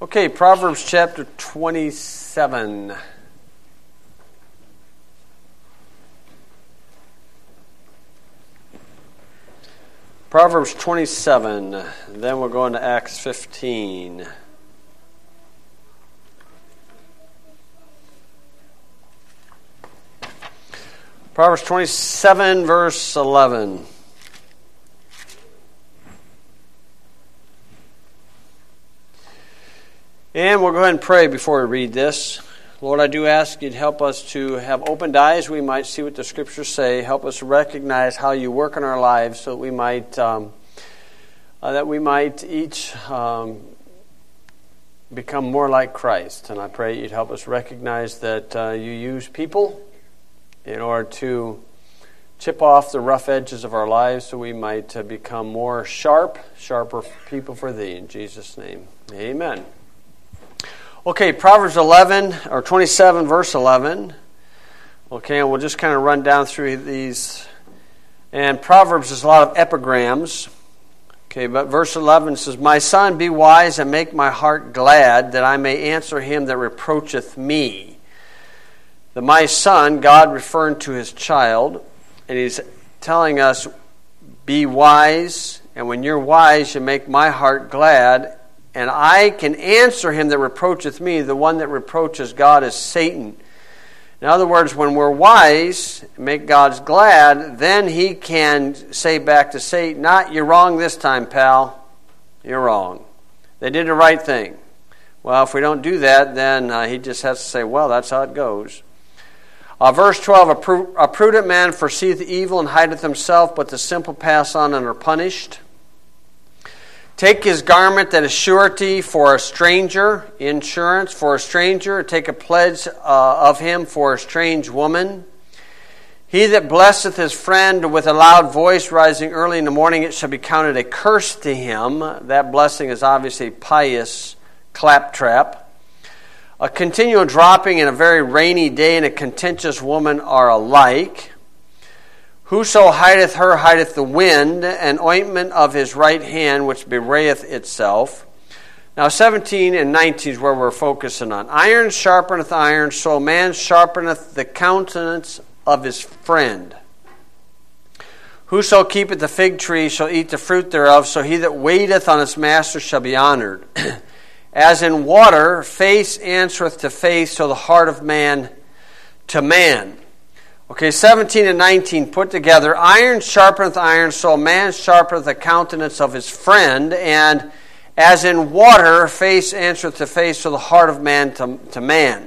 Okay, Proverbs chapter 27. Proverbs 27. Then we'll go into Acts 15. Proverbs 27, verse 11. And we'll go ahead and pray before we read this. Lord, I do ask you to help us to have opened eyes. We might see what the Scriptures say. Help us to recognize how you work in our lives, so that we might each become more like Christ. And I pray you'd help us recognize that you use people in order to chip off the rough edges of our lives, so we might become more sharper people for thee. In Jesus' name, amen. Okay, Proverbs 27, verse 11. Okay, and we'll just kind of run down through these. And Proverbs is a lot of epigrams. Okay, but verse 11 says, My son, be wise and make my heart glad, that I may answer him that reproacheth me. The my son, God referring to his child, and he's telling us, be wise, and when you're wise, you make my heart glad, and I can answer him that reproacheth me. The one that reproaches God is Satan. In other words, when we're wise, make God's glad, then he can say back to Satan, you're wrong this time, pal. You're wrong. They did the right thing. Well, if we don't do that, then he just has to say, well, that's how it goes. Verse 12, a prudent man foreseeth evil and hideth himself, but the simple pass on and are punished. Take his garment that is surety for a stranger, insurance for a stranger. Take a pledge of him for a strange woman. He that blesseth his friend with a loud voice rising early in the morning, it shall be counted a curse to him. That blessing is obviously pious claptrap. A continual dropping in a very rainy day and a contentious woman are alike. Whoso hideth her hideth the wind, an ointment of his right hand which bewrayeth itself. Now 17 and 19 is where we're focusing on. Iron sharpeneth iron, so man sharpeneth the countenance of his friend. Whoso keepeth the fig tree shall eat the fruit thereof, so he that waiteth on his master shall be honored. As in water, face answereth to face, so the heart of man to man. Okay, 17 and 19 put together. Iron sharpeneth iron, so a man sharpeneth the countenance of his friend. And as in water, face answereth to face, so the heart of man to man.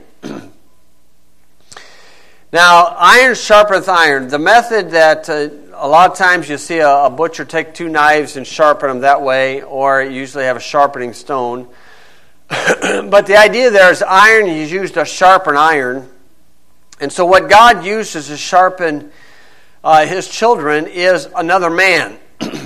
Now, iron sharpeneth iron. The method that a lot of times you see a butcher take two knives and sharpen them that way, or usually have a sharpening stone. But the idea there is iron is used to sharpen iron. And so what God uses to sharpen his children is another man.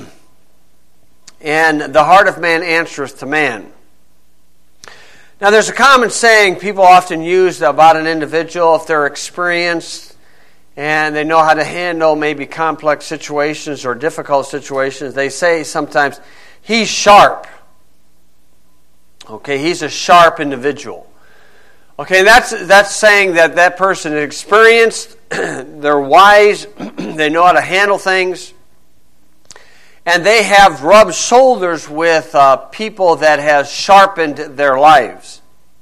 And the heart of man answereth to man. Now there's a common saying people often use about an individual if they're experienced and they know how to handle maybe complex situations or difficult situations. They say sometimes, he's sharp. Okay, he's a sharp individual. Okay, that's saying that person is experienced, they're wise, they know how to handle things, and they have rubbed shoulders with people that has sharpened their lives.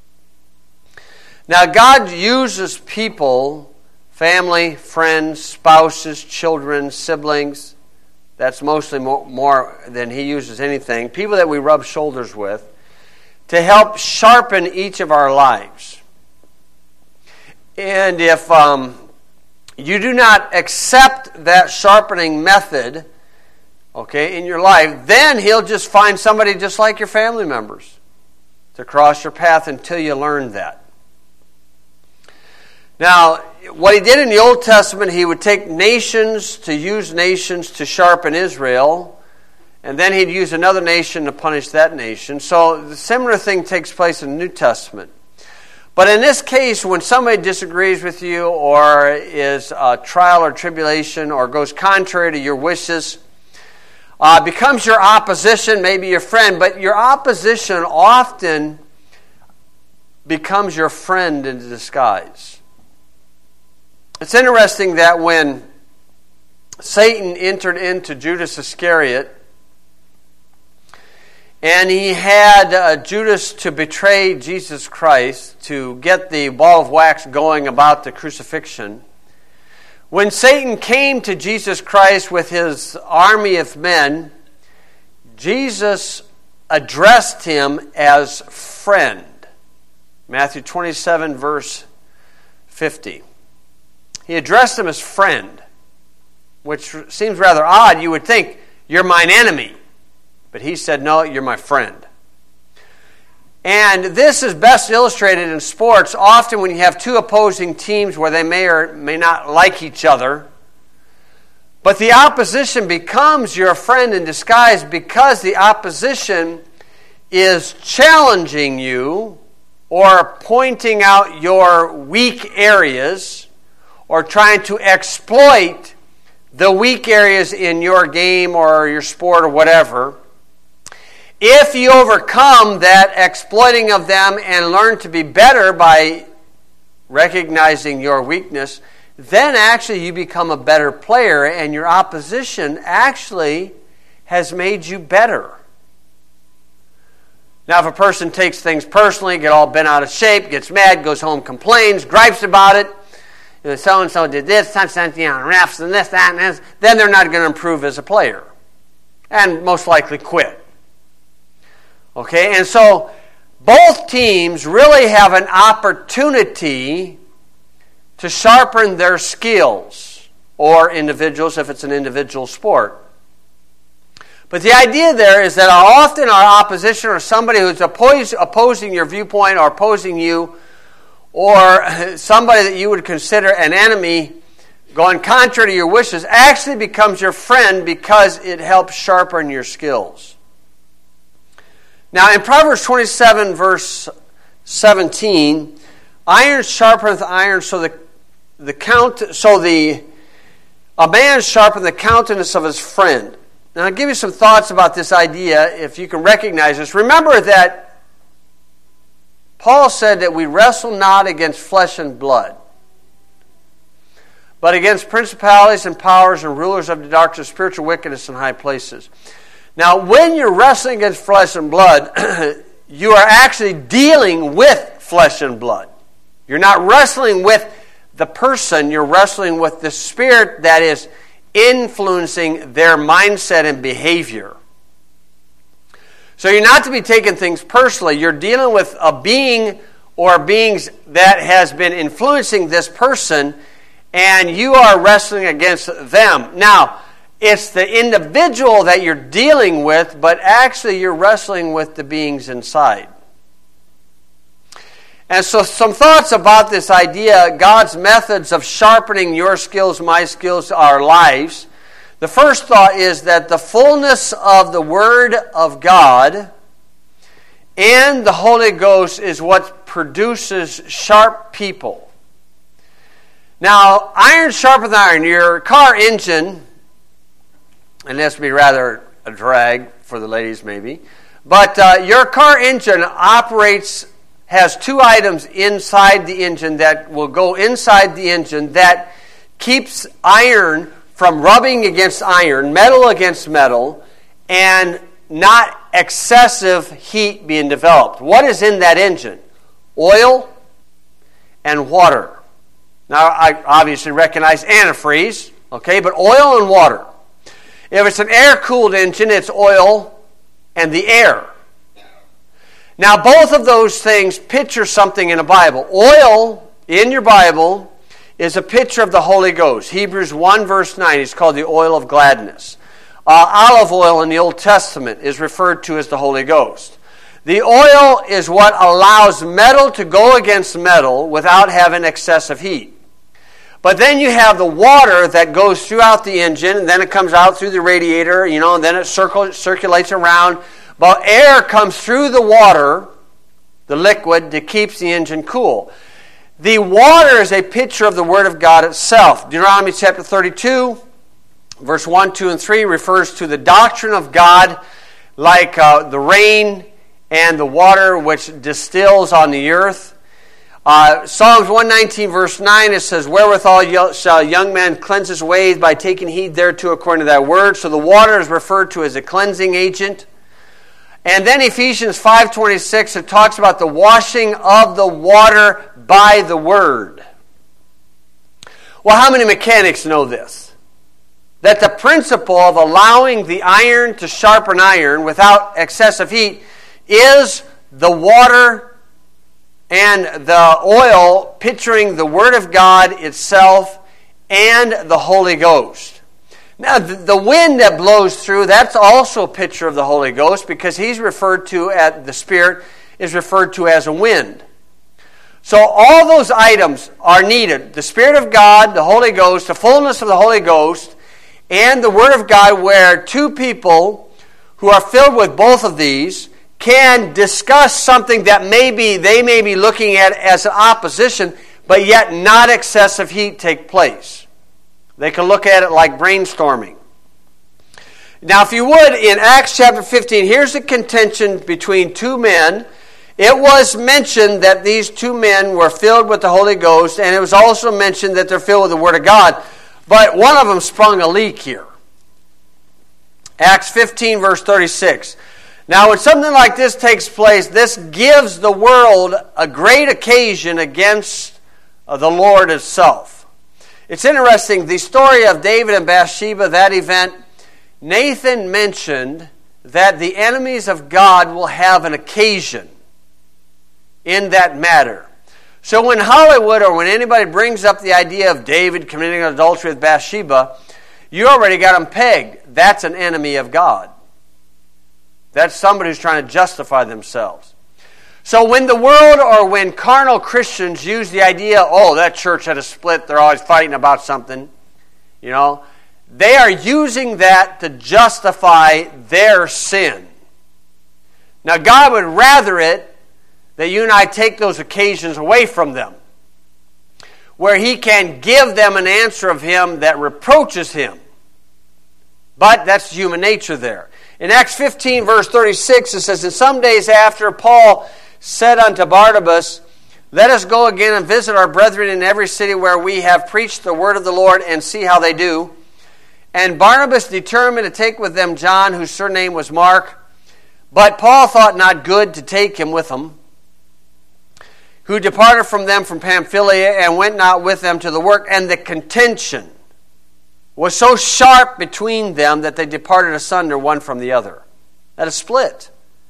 Now, God uses people, family, friends, spouses, children, siblings. That's mostly more than he uses anything. People that we rub shoulders with to help sharpen each of our lives. And if you do not accept that sharpening method, okay, in your life, then he'll just find somebody just like your family members to cross your path until you learn that. Now, what he did in the Old Testament, he would take nations to sharpen Israel, and then he'd use another nation to punish that nation. So the similar thing takes place in the New Testament. But in this case, when somebody disagrees with you or is a trial or tribulation or goes contrary to your wishes, becomes your opposition, maybe your friend, but your opposition often becomes your friend in disguise. It's interesting that when Satan entered into Judas Iscariot, and he had Judas to betray Jesus Christ, to get the ball of wax going about the crucifixion. When Satan came to Jesus Christ with his army of men, Jesus addressed him as friend. Matthew 27, verse 50. He addressed him as friend, which seems rather odd. You would think, you're mine enemy. But he said, no, you're my friend. And this is best illustrated in sports. Often when you have two opposing teams where they may or may not like each other, but the opposition becomes your friend in disguise because the opposition is challenging you or pointing out your weak areas or trying to exploit the weak areas in your game or your sport or whatever. If you overcome that exploiting of them and learn to be better by recognizing your weakness, then actually you become a better player and your opposition actually has made you better. Now, if a person takes things personally, get all bent out of shape, gets mad, goes home, complains, gripes about it, so-and-so did this, refs and this, that, and this, then they're not going to improve as a player and most likely quit. Okay, and so both teams really have an opportunity to sharpen their skills, or individuals if it's an individual sport. But the idea there is that often our opposition or somebody who's opposing your viewpoint or opposing you, or somebody that you would consider an enemy going contrary to your wishes, actually becomes your friend because it helps sharpen your skills. Now, in Proverbs 27, verse 17, iron sharpeneth iron, a man sharpeneth the countenance of his friend. Now, I'll give you some thoughts about this idea, if you can recognize this. Remember that Paul said that we wrestle not against flesh and blood, but against principalities and powers and rulers of the darkness, spiritual wickedness in high places. Now, when you're wrestling against flesh and blood, you are actually dealing with flesh and blood. You're not wrestling with the person, you're wrestling with the spirit that is influencing their mindset and behavior. So you're not to be taking things personally. You're dealing with a being or beings that has been influencing this person, and you are wrestling against them. Now, it's the individual that you're dealing with, but actually you're wrestling with the beings inside. And so some thoughts about this idea, God's methods of sharpening your skills, my skills, our lives. The first thought is that the fullness of the Word of God and the Holy Ghost is what produces sharp people. Now, iron sharpens iron. Your car engine, and this would be rather a drag for the ladies maybe, but your car engine has two items inside the engine that will go inside the engine that keeps iron from rubbing against iron, metal against metal, and not excessive heat being developed. What is in that engine? Oil and water. Now, I obviously recognize antifreeze, okay, but oil and water. If it's an air-cooled engine, it's oil and the air. Now, both of those things picture something in the Bible. Oil, in your Bible, is a picture of the Holy Ghost. Hebrews 1, verse 9 is called the oil of gladness. Olive oil in the Old Testament is referred to as the Holy Ghost. The oil is what allows metal to go against metal without having excessive heat. But then you have the water that goes throughout the engine, and then it comes out through the radiator, and then it circulates around. But air comes through the water, the liquid, that keeps the engine cool. The water is a picture of the Word of God itself. Deuteronomy chapter 32, verse 1, 2, and 3 refers to the doctrine of God like the rain and the water which distills on the earth. Psalms 119 verse 9, it says, "Wherewithal shall young man cleanse his ways by taking heed thereto according to thy word." So the water is referred to as a cleansing agent. And then Ephesians 5:26, it talks about the washing of the water by the word. Well, how many mechanics know this? That the principle of allowing the iron to sharpen iron without excessive heat is the water and the oil picturing the Word of God itself and the Holy Ghost. Now, the wind that blows through, that's also a picture of the Holy Ghost, because he's referred to as, the Spirit is referred to as a wind. So all those items are needed. The Spirit of God, the Holy Ghost, the fullness of the Holy Ghost, and the Word of God, where two people who are filled with both of these can discuss something that they may be looking at as an opposition, but yet not excessive heat take place. They can look at it like brainstorming. Now, if you would, in Acts chapter 15, here's a contention between two men. It was mentioned that these two men were filled with the Holy Ghost, and it was also mentioned that they're filled with the Word of God. But one of them sprung a leak here. Acts 15, verse 36. Now, when something like this takes place, this gives the world a great occasion against the Lord itself. It's interesting, the story of David and Bathsheba, that event, Nathan mentioned that the enemies of God will have an occasion in that matter. So when Hollywood or when anybody brings up the idea of David committing adultery with Bathsheba, you already got them pegged. That's an enemy of God. That's somebody who's trying to justify themselves. So when the world or when carnal Christians use the idea, oh, that church had a split, they're always fighting about something, they are using that to justify their sin. Now, God would rather it that you and I take those occasions away from them, where He can give them an answer of Him that reproaches Him. But that's human nature there. In Acts 15, verse 36, it says, "And some days after, Paul said unto Barnabas, Let us go again and visit our brethren in every city where we have preached the word of the Lord, and see how they do. And Barnabas determined to take with them John, whose surname was Mark. But Paul thought not good to take him with them, who departed from them from Pamphylia, and went not with them to the work. And the contention was so sharp between them that they departed asunder one from the other." That is split.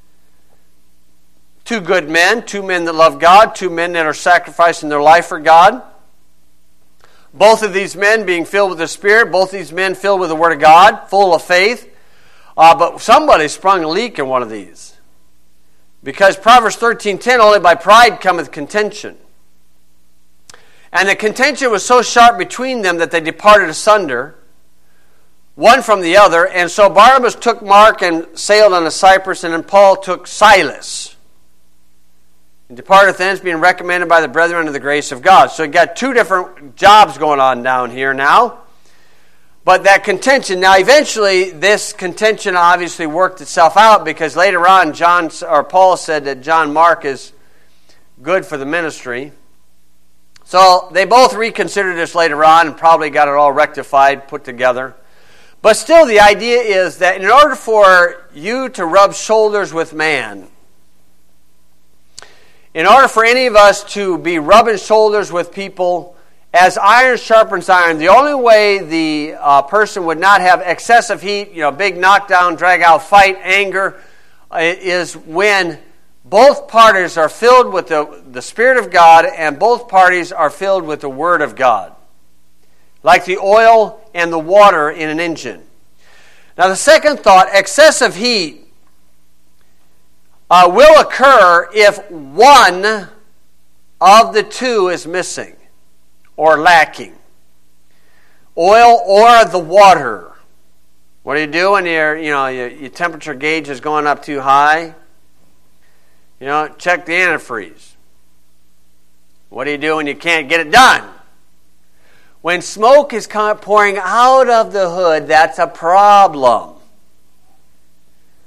Two good men, two men that love God, two men that are sacrificing their life for God. Both of these men being filled with the Spirit, both these men filled with the Word of God, full of faith. But somebody sprung a leak in one of these. Because Proverbs 13:10, "Only by pride cometh contention." And the contention was so sharp between them that they departed asunder, one from the other. And so Barnabas took Mark and sailed unto Cyprus, and then Paul took Silas, and departed thence, being recommended by the brethren unto the grace of God. So you got two different jobs going on down here now. But that contention, now eventually this contention obviously worked itself out, because later on Paul said that John Mark is good for the ministry. So they both reconsidered this later on and probably got it all rectified, put together. But still, the idea is that in order for you to rub shoulders with man, in order for any of us to be rubbing shoulders with people as iron sharpens iron, the only way the person would not have excessive heat, big knockdown, drag-out fight, anger, is when both parties are filled with the Spirit of God, and both parties are filled with the Word of God, like the oil and the water in an engine. Now, the second thought, excessive heat will occur if one of the two is missing or lacking. Oil or the water. What do you do when your temperature gauge is going up too high? Check the antifreeze. What do you do when you can't get it done? When smoke is pouring out of the hood, that's a problem.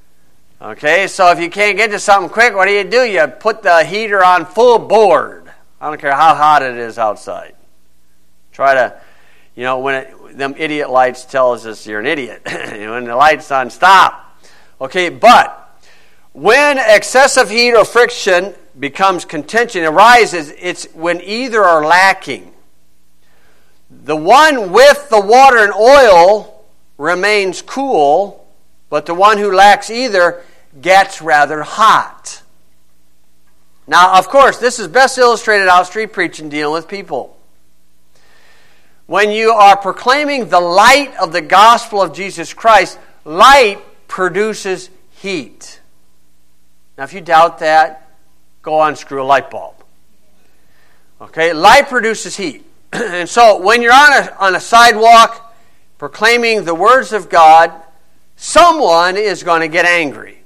Okay, so if you can't get to something quick, what do? You put the heater on full board. I don't care how hot it is outside. Try to, when them idiot lights tells us you're an idiot. When the light's on, stop. Okay, but when excessive heat or friction becomes contention, arises, it's when either are lacking. The one with the water and oil remains cool, but the one who lacks either gets rather hot. Now, of course, this is best illustrated out street preaching, dealing with people. When you are proclaiming the light of the gospel of Jesus Christ, light produces heat. Now, if you doubt that, go unscrew a light bulb. Okay, light produces heat. And so, when you're on a sidewalk proclaiming the words of God, someone is going to get angry.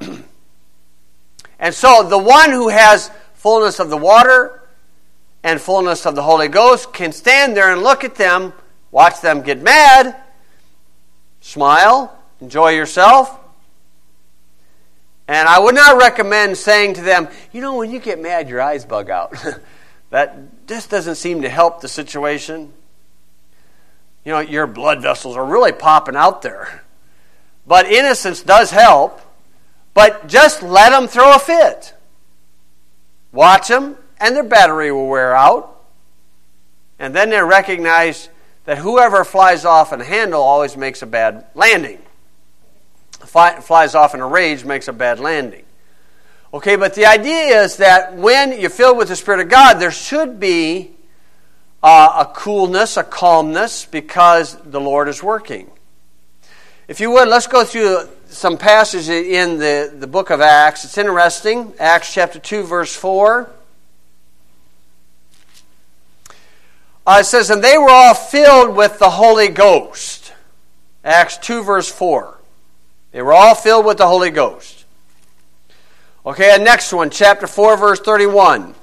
And so, the one who has fullness of the water and fullness of the Holy Ghost can stand there and look at them, watch them get mad, smile, enjoy yourself. And I would not recommend saying to them, when you get mad, your eyes bug out. That just doesn't seem to help the situation. Your blood vessels are really popping out there. But innocence does help. But just let them throw a fit. Watch them, and their battery will wear out. And then they recognize that whoever flies off in a handle always makes a bad landing. Flies off in a rage makes a bad landing. Okay, but the idea is that when you're filled with the Spirit of God, there should be a coolness, a calmness, because the Lord is working. If you would, let's go through some passages in the book of Acts. It's interesting. Acts chapter 2, verse 4. It says, and they were all filled with the Holy Ghost. Acts 2, verse 4. They were all filled with the Holy Ghost. Okay, and next one, chapter 4, verse 31.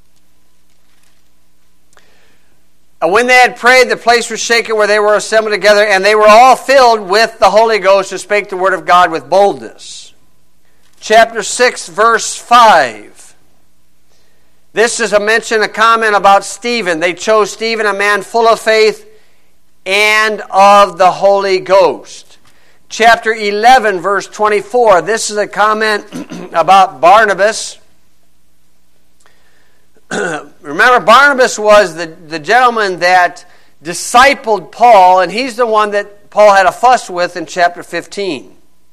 And when they had prayed, the place was shaken where they were assembled together, and they were all filled with the Holy Ghost and spake the word of God with boldness. Chapter 6, verse 5. This is a comment about Stephen. They chose Stephen, a man full of faith and of the Holy Ghost. Chapter 11, verse 24. This is a comment about Barnabas. Remember, Barnabas was the gentleman that discipled Paul, and he's the one that Paul had a fuss with in chapter 15.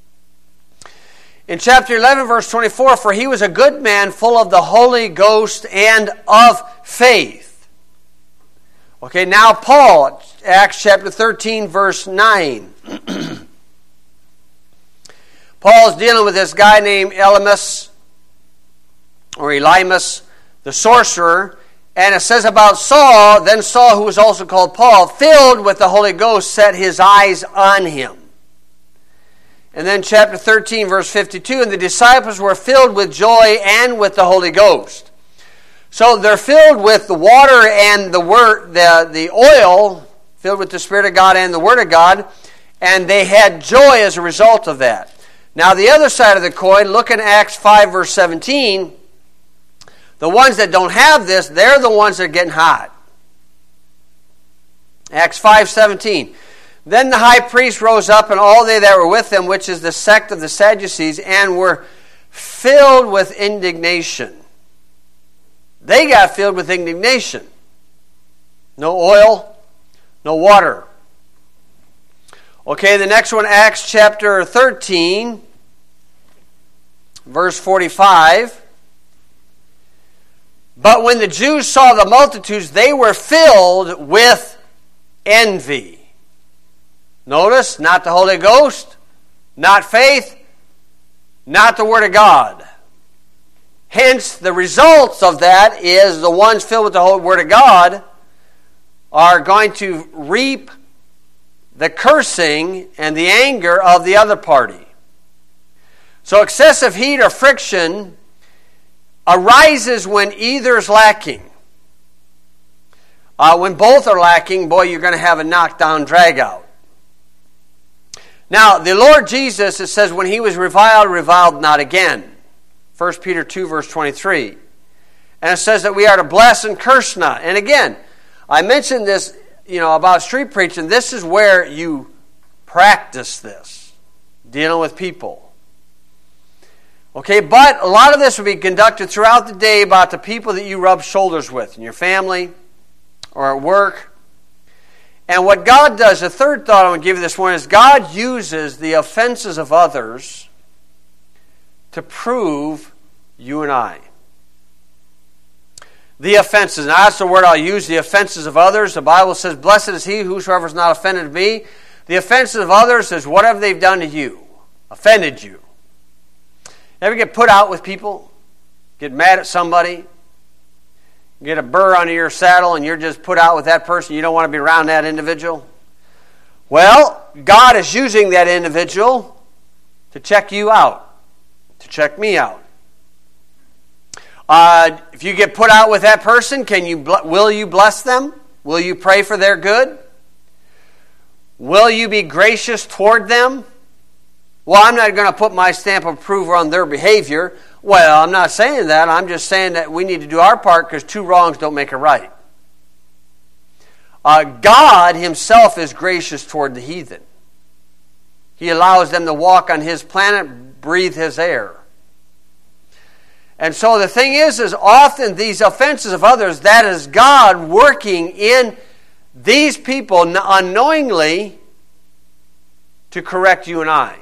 In chapter 11, verse 24, for he was a good man, full of the Holy Ghost and of faith. Okay, now Paul, Acts chapter 13, verse 9. Paul's dealing with this guy named Elymas, the sorcerer, and it says about Saul, then Saul, who was also called Paul, filled with the Holy Ghost, set his eyes on him. And then chapter 13, verse 52, and the disciples were filled with joy and with the Holy Ghost. So they're filled with the water and the word, the oil, filled with the Spirit of God and the Word of God, and they had joy as a result of that. Now the other side of the coin, look in Acts 5, verse 17. The ones that don't have this, they're the ones that are getting hot. Acts 5:17. Then the high priest rose up, and all they that were with him, which is the sect of the Sadducees, and were filled with indignation. They got filled with indignation. No oil, no water. Okay, the next one, Acts chapter 13, verse 45. But when the Jews saw the multitudes, they were filled with envy. Notice, not the Holy Ghost, not faith, not the Word of God. Hence, the results of that is the ones filled with the whole Word of God are going to reap the cursing and the anger of the other party. So excessive heat or friction arises when either is lacking. When both are lacking, boy, you're going to have a knockdown, drag out. Now, the Lord Jesus, it says, when he was reviled not again. 1 Peter 2, verse 23. And it says that we are to bless and curse not. And again, I mentioned this, about street preaching. This is where you practice this, dealing with people. Okay, but a lot of this will be conducted throughout the day about the people that you rub shoulders with in your family or at work. And what God does, the third thought I want to give you this morning, is God uses the offenses of others to prove you and I. The offenses. Now that's the word I'll use, the offenses of others. The Bible says, blessed is he whosoever is not offended of me. The offenses of others is whatever they've done to you, offended you. Ever get put out with people? Get mad at somebody? Get a burr under your saddle and you're just put out with that person. You don't want to be around that individual. Well, God is using that individual to check you out, to check me out. If you get put out with that person, will you bless them? Will you pray for their good? Will you be gracious toward them? Well, I'm not going to put my stamp of approval on their behavior. Well, I'm not saying that. I'm just saying that we need to do our part because two wrongs don't make a right. God himself is gracious toward the heathen. He allows them to walk on his planet, breathe his air. And so the thing is often these offenses of others, that is God working in these people unknowingly to correct you and I.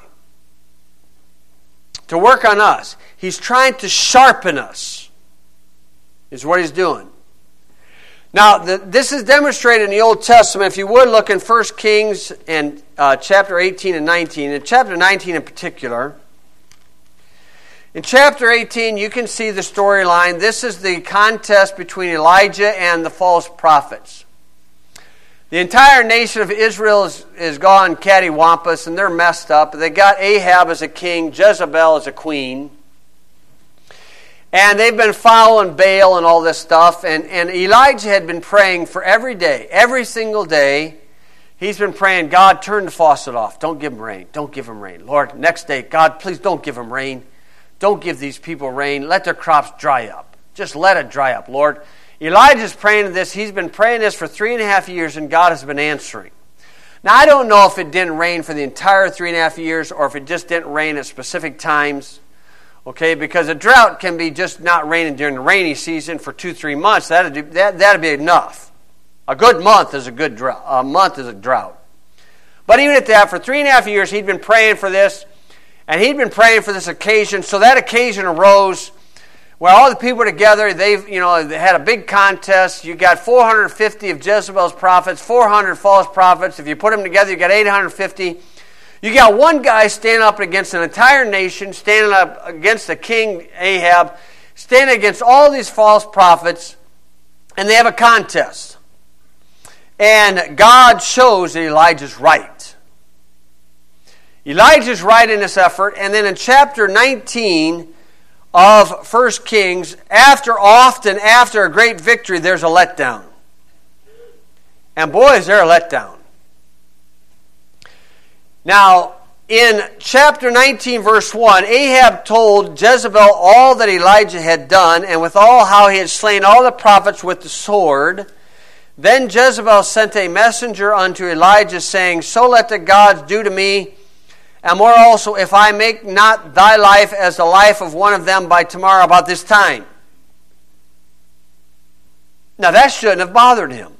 To work on us. He's trying to sharpen us, is what he's doing. Now, this is demonstrated in the Old Testament. If you would, look in 1 Kings and chapter 18 and 19. In chapter 19 in particular. In chapter 18, you can see the storyline. This is the contest between Elijah and the false prophets. The entire nation of Israel is gone cattywampus, and they're messed up. They got Ahab as a king, Jezebel as a queen. And they've been following Baal and all this stuff. And Elijah had been praying for every day, every single day. He's been praying, God, turn the faucet off. Don't give them rain. Don't give them rain. Lord, next day, God, please don't give them rain. Don't give these people rain. Let their crops dry up. Just let it dry up, Lord. Elijah's praying this. He's been praying this for 3.5 years, and God has been answering. Now, I don't know if it didn't rain for the entire 3.5 years or if it just didn't rain at specific times. Okay, because a drought can be just not raining during the rainy season for 2-3 months. That'd be enough. A good month is a good drought. A month is a drought. But even at that, for 3.5 years, he'd been praying for this, and he'd been praying for this occasion. So that occasion arose where all the people were together. They had a big contest. You got 450 of Jezebel's prophets, 400 false prophets. If you put them together, you got 850. You got one guy standing up against an entire nation, standing up against the king Ahab, standing against all these false prophets, and they have a contest. And God shows that Elijah's right. Elijah's right in this effort, and then in chapter 19 of 1 Kings, after a great victory, there's a letdown. And boy, is there a letdown. Now, in chapter 19, verse 1, Ahab told Jezebel all that Elijah had done, and withal how he had slain all the prophets with the sword. Then Jezebel sent a messenger unto Elijah, saying, So let the gods do to me, and more also, if I make not thy life as the life of one of them by tomorrow about this time. Now, that shouldn't have bothered him.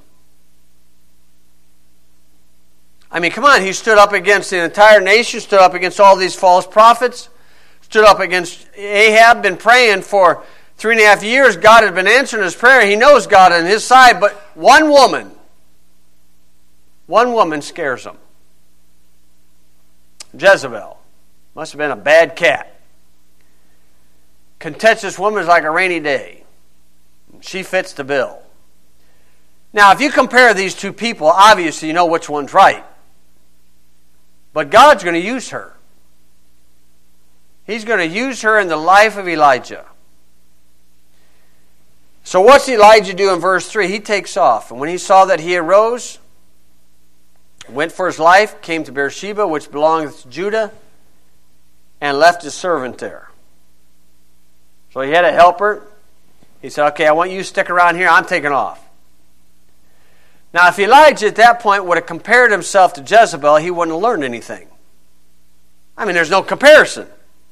I mean, come on, he stood up against the entire nation, stood up against all these false prophets, stood up against Ahab, been praying for 3.5 years. God had been answering his prayer. He knows God on his side, but one woman scares him. Jezebel. Must have been a bad cat. Contentious woman is like a rainy day. She fits the bill. Now, if you compare these two people, obviously you know which one's right. But God's going to use her. He's going to use her in the life of Elijah. So what's Elijah do in verse 3? He takes off. And when he saw that he arose, went for his life, came to Beersheba, which belongeth to Judah, and left his servant there. So he had a helper. He said, okay, I want you to stick around here. I'm taking off. Now, if Elijah at that point would have compared himself to Jezebel, he wouldn't have learned anything. I mean, there's no comparison.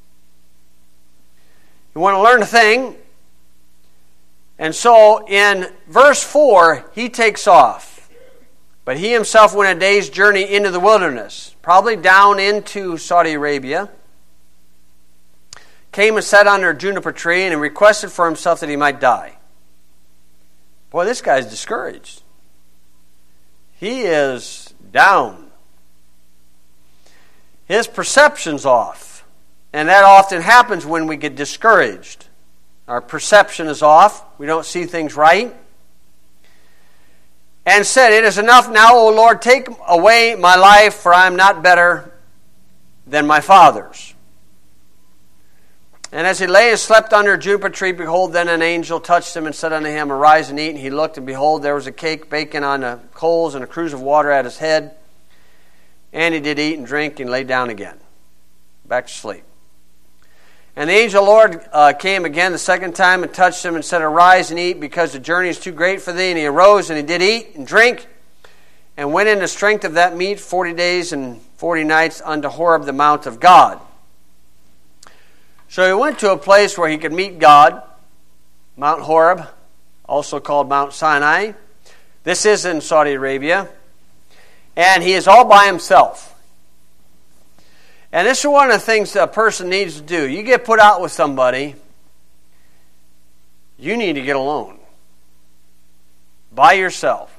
He wouldn't have learned a thing. And so in verse 4, he takes off. But he himself went a day's journey into the wilderness, probably down into Saudi Arabia. Came and sat under a juniper tree and requested for himself that he might die. Boy, this guy's discouraged. He is down. His perception's off. And that often happens when we get discouraged. Our perception is off. We don't see things right. And said, it is enough now, O Lord, take away my life, for I am not better than my fathers. And as he lay and slept under a juniper tree, behold, then an angel touched him and said unto him, arise and eat. And he looked, and behold, there was a cake baking on the coals and a cruse of water at his head. And he did eat and drink and lay down again, back to sleep. And the angel of the Lord came again the second time and touched him and said, arise and eat, because the journey is too great for thee. And he arose and he did eat and drink, and went in the strength of that meat 40 days and 40 nights unto Horeb, the mount of God. So he went to a place where he could meet God, Mount Horeb, also called Mount Sinai. This is in Saudi Arabia. And he is all by himself. And this is one of the things that a person needs to do. You get put out with somebody, you need to get alone. By yourself.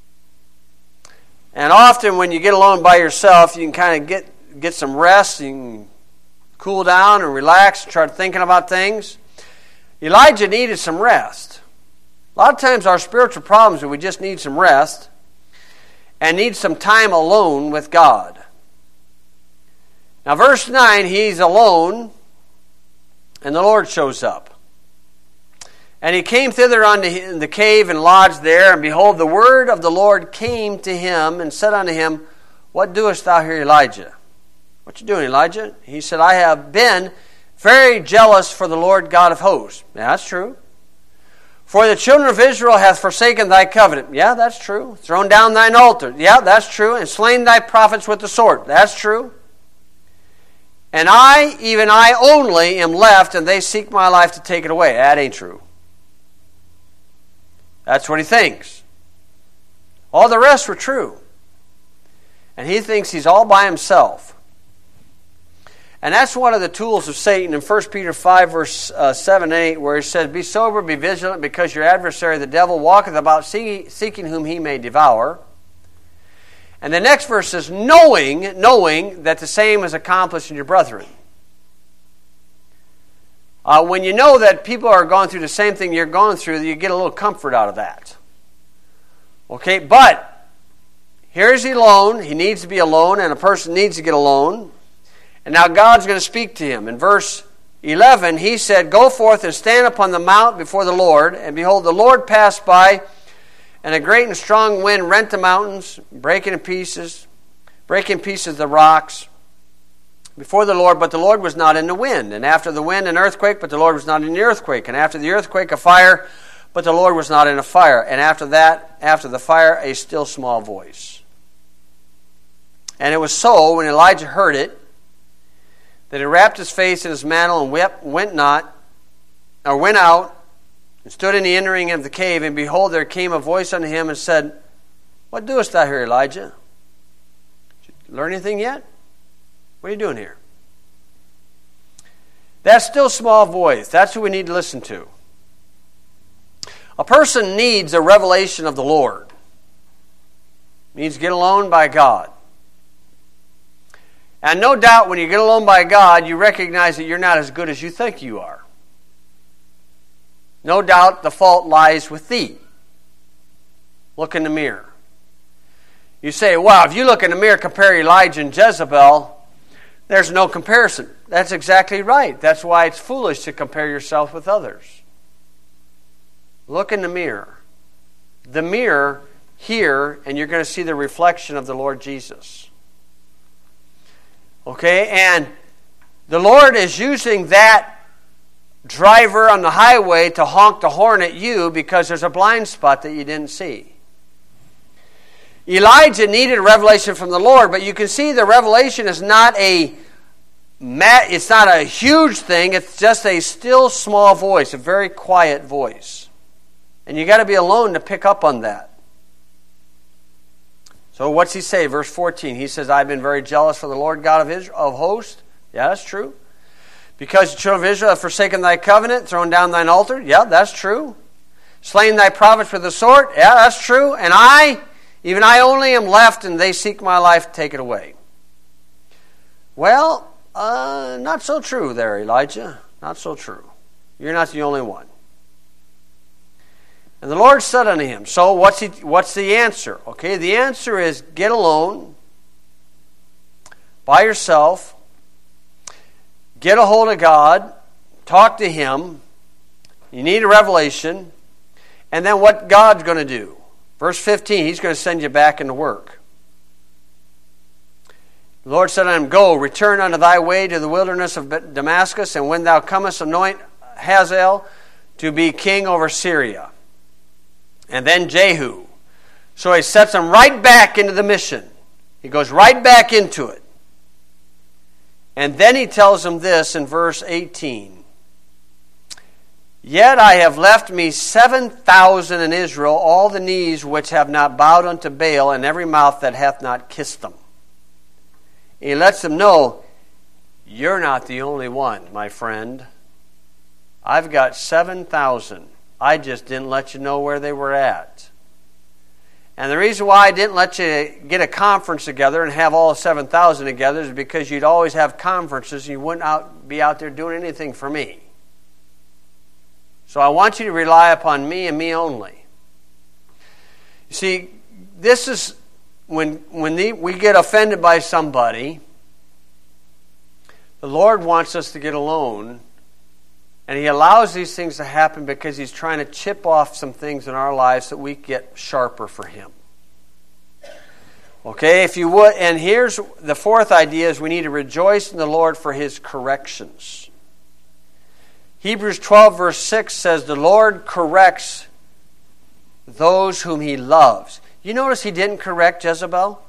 And often when you get alone by yourself, you can kind of get some rest. You can cool down and relax and start thinking about things. Elijah needed some rest. A lot of times our spiritual problems are we just need some rest and need some time alone with God. Now verse 9, he's alone and the Lord shows up. And he came thither unto the cave and lodged there, and behold, the word of the Lord came to him and said unto him, what doest thou here, Elijah? What you doing, Elijah? He said, I have been very jealous for the Lord God of hosts. Yeah, that's true. For the children of Israel hath forsaken thy covenant. Yeah, that's true. Thrown down thine altar. Yeah, that's true. And slain thy prophets with the sword. That's true. And I, even I only, am left, and they seek my life to take it away. That ain't true. That's what he thinks. All the rest were true. And he thinks he's all by himself. And that's one of the tools of Satan in 1 Peter 5, verse 7 and 8, where he says, be sober, be vigilant, because your adversary, the devil, walketh about seeking whom he may devour. And the next verse says, knowing that the same is accomplished in your brethren. When you know that people are going through the same thing you're going through, you get a little comfort out of that. Okay, but here is he alone. He needs to be alone, and a person needs to get alone. And now God's going to speak to him. In verse 11, he said, go forth and stand upon the mount before the Lord. And behold, the Lord passed by, and a great and strong wind rent the mountains, breaking in pieces the rocks before the Lord. But the Lord was not in the wind. And after the wind, an earthquake, but the Lord was not in the earthquake. And after the earthquake, a fire, but the Lord was not in a fire. And after that, after the fire, a still small voice. And it was so, when Elijah heard it, that he wrapped his face in his mantle and went out, and stood in the entering of the cave. And behold, there came a voice unto him and said, what doest thou here, Elijah? Did you learn anything yet? What are you doing here? That still small voice, that's who we need to listen to. A person needs a revelation of the Lord. Needs to get alone by God. And no doubt when you get alone by God, you recognize that you're not as good as you think you are. No doubt the fault lies with thee. Look in the mirror. You say, wow, if you look in the mirror, compare Elijah and Jezebel, there's no comparison. That's exactly right. That's why it's foolish to compare yourself with others. Look in the mirror. The mirror here, and you're going to see the reflection of the Lord Jesus. Okay, and the Lord is using that driver on the highway to honk the horn at you because there's a blind spot that you didn't see. Elijah needed a revelation from the Lord, but you can see the revelation is it's not a huge thing. It's just a still small voice, a very quiet voice. And you got to be alone to pick up on that. So what's he say? Verse 14, he says, I've been very jealous for the Lord God of Israel, of hosts. Yeah, that's true. Because the children of Israel have forsaken thy covenant, thrown down thine altar. Yeah, that's true. Slain thy prophets with the sword. Yeah, that's true. And even I only am left, and they seek my life to take it away. Well, not so true there, Elijah. Not so true. You're not the only one. And the Lord said unto him, so what's the answer? Okay, the answer is get alone, by yourself, get a hold of God, talk to Him, you need a revelation, and then what God's going to do. Verse 15, He's going to send you back into work. The Lord said unto him, go, return unto thy way to the wilderness of Damascus, and when thou comest, anoint Hazael to be king over Syria. And then Jehu. So he sets him right back into the mission. He goes right back into it. And then he tells him this in verse 18. Yet I have left me 7,000 in Israel, all the knees which have not bowed unto Baal, and every mouth that hath not kissed them. And he lets them know, you're not the only one, my friend. I've got 7,000. I just didn't let you know where they were at. And the reason why I didn't let you get a conference together and have all 7,000 together is because you'd always have conferences and you wouldn't be out there doing anything for me. So I want you to rely upon me and me only. You see, this is when we get offended by somebody, the Lord wants us to get alone. And He allows these things to happen because He's trying to chip off some things in our lives so that we get sharper for Him. Okay, if you would, and here's the fourth idea is we need to rejoice in the Lord for His corrections. Hebrews 12 verse 6 says, the Lord corrects those whom He loves. You notice He didn't correct Jezebel?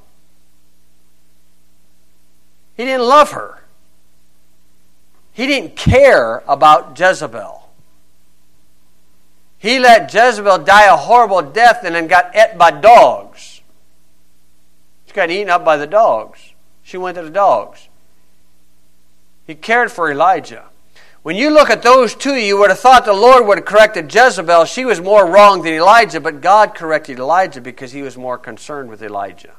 He didn't love her. He didn't care about Jezebel. He let Jezebel die a horrible death and then got ate by dogs. She got eaten up by the dogs. She went to the dogs. He cared for Elijah. When you look at those two, you would have thought the Lord would have corrected Jezebel. She was more wrong than Elijah, but God corrected Elijah because He was more concerned with Elijah.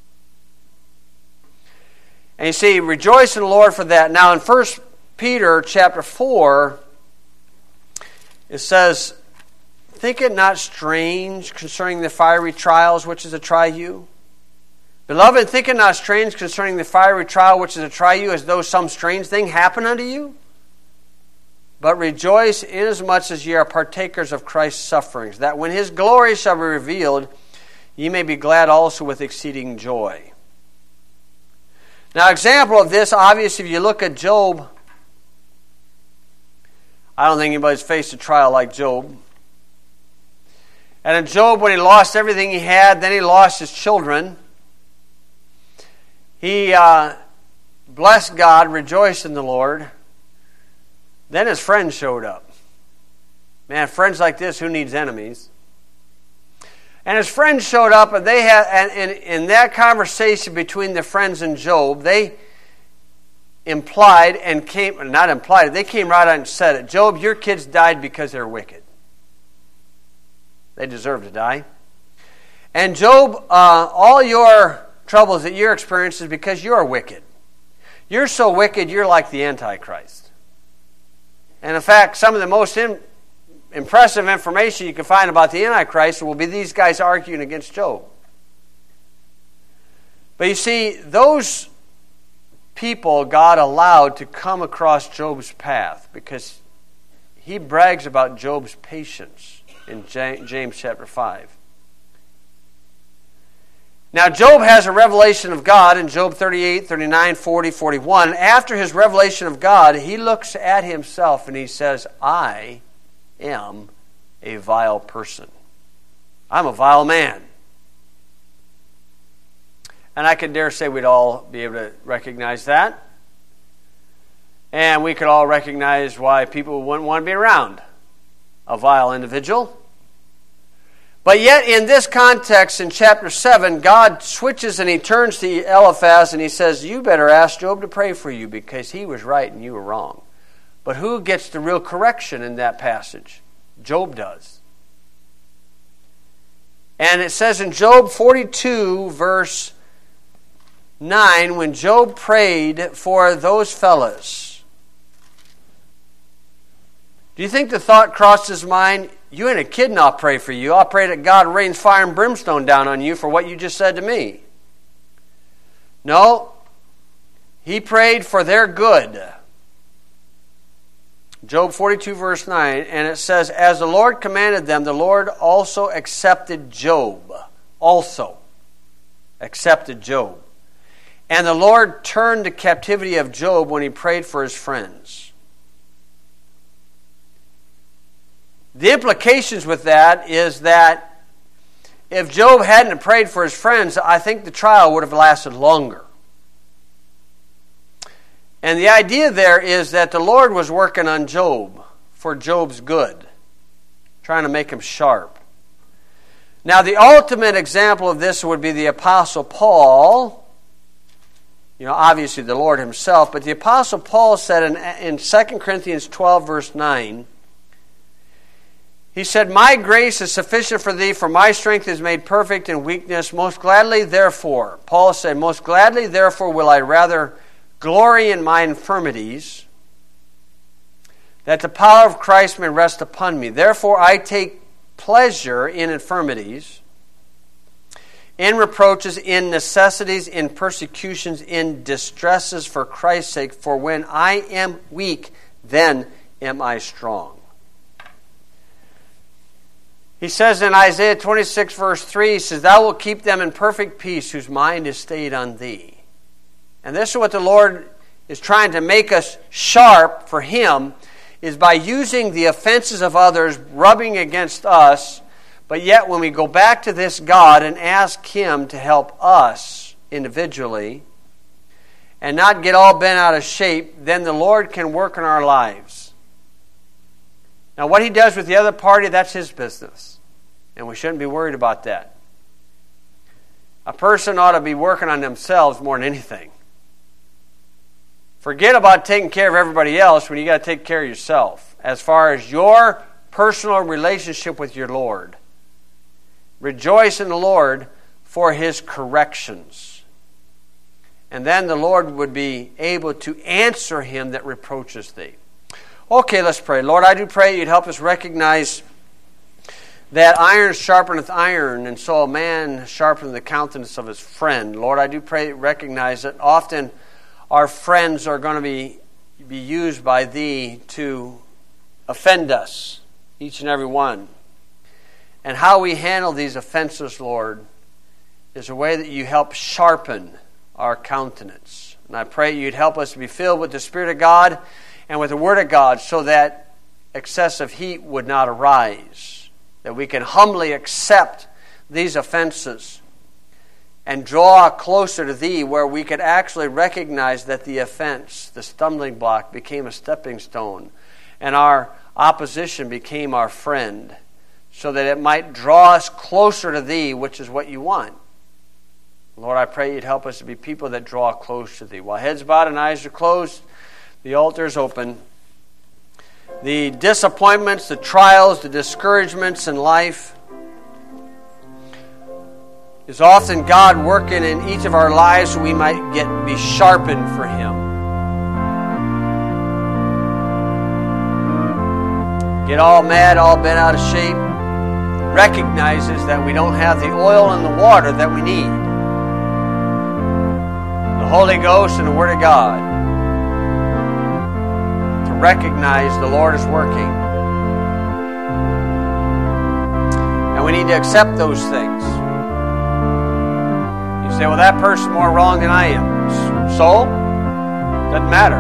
And you see, rejoice in the Lord for that. Now in 1 Peter chapter 4, it says, think it not strange concerning the fiery trials which is to try you. Beloved, think it not strange concerning the fiery trial which is to try you, as though some strange thing happen unto you. But rejoice inasmuch as ye are partakers of Christ's sufferings, that when His glory shall be revealed, ye may be glad also with exceeding joy. Now, example of this, obviously, if you look at Job, I don't think anybody's faced a trial like Job. And in Job, when he lost everything he had, then he lost his children. He blessed God, rejoiced in the Lord. Then his friends showed up. Man, friends like this, who needs enemies? And his friends showed up, and they had, and in that conversation between the friends and Job, they implied and came, not implied, they came right out and said it. Job, your kids died because they're wicked. They deserve to die. And Job, all your troubles that you're experiencing is because you're wicked. You're so wicked, you're like the Antichrist. And in fact, some of the most impressive information you can find about the Antichrist will be these guys arguing against Job. But you see, those people God allowed to come across Job's path because he brags about Job's patience in James chapter 5. Now, Job has a revelation of God in Job 38, 39, 40, 41. After his revelation of God, he looks at himself and he says, I am a vile person. I'm a vile man. And I could dare say we'd all be able to recognize that. And we could all recognize why people wouldn't want to be around a vile individual. But yet, in this context, in chapter 7, God switches and he turns to Eliphaz and he says, you better ask Job to pray for you because he was right and you were wrong. But who gets the real correction in that passage? Job does. And it says in Job 42, verse 9, when Job prayed for those fellas, do you think the thought crossed his mind, you ain't a kid and I'll pray for you. I'll pray that God rains fire and brimstone down on you for what you just said to me. No, he prayed for their good. Job 42 verse 9, and it says, as the Lord commanded them, the Lord also accepted Job. Also accepted Job. And the Lord turned the captivity of Job when he prayed for his friends. The implications with that is that if Job hadn't prayed for his friends, I think the trial would have lasted longer. And the idea there is that the Lord was working on Job for Job's good, trying to make him sharp. Now, the ultimate example of this would be the Apostle Paul. You know, obviously the Lord himself, but the Apostle Paul said in 2 Corinthians 12, verse 9, he said, my grace is sufficient for thee, for my strength is made perfect in weakness. Most gladly, therefore, Paul said, most gladly, therefore, will I rather glory in my infirmities, that the power of Christ may rest upon me. Therefore, I take pleasure in infirmities, in reproaches, in necessities, in persecutions, in distresses for Christ's sake. For when I am weak, then am I strong. He says in Isaiah 26 verse 3, he says, thou wilt keep them in perfect peace whose mind is stayed on thee. And this is what the Lord is trying to make us sharp for him, is by using the offenses of others rubbing against us. But yet when we go back to this God and ask him to help us individually and not get all bent out of shape, then the Lord can work in our lives. Now what he does with the other party, that's his business. And we shouldn't be worried about that. A person ought to be working on themselves more than anything. Forget about taking care of everybody else when you got to take care of yourself. As far as your personal relationship with your Lord. Rejoice in the Lord for his corrections. And then the Lord would be able to answer him that reproaches thee. Okay, let's pray. Lord, I do pray you'd help us recognize that iron sharpeneth iron, and so a man sharpeneth the countenance of his friend. Lord, I do pray, recognize that often our friends are going to be used by thee to offend us, each and every one. And how we handle these offenses, Lord, is a way that you help sharpen our countenance. And I pray you'd help us to be filled with the Spirit of God and with the Word of God so that excessive heat would not arise. That we can humbly accept these offenses and draw closer to thee, where we could actually recognize that the offense, the stumbling block, became a stepping stone, and our opposition became our friend, so that it might draw us closer to thee, which is what you want. Lord, I pray you'd help us to be people that draw close to thee. While heads bowed and eyes are closed, the altar is open. The disappointments, the trials, the discouragements in life is often God working in each of our lives so we might be sharpened for him. Get all mad, all bent out of shape, recognizes that we don't have the oil and the water that we need. The Holy Ghost and the Word of God. Recognize the Lord is working. And we need to accept those things. say, well, that person's more wrong than I am. So? Doesn't matter.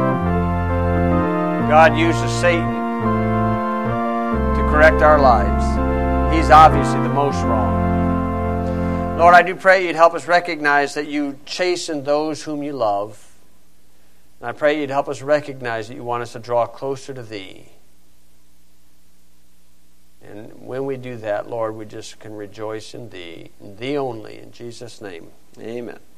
God uses Satan to correct our lives. He's obviously the most wrong. Lord, I do pray you'd help us recognize that you chasten those whom you love. And I pray you'd help us recognize that you want us to draw closer to thee. And when we do that, Lord, we just can rejoice in thee only. In Jesus' name, amen.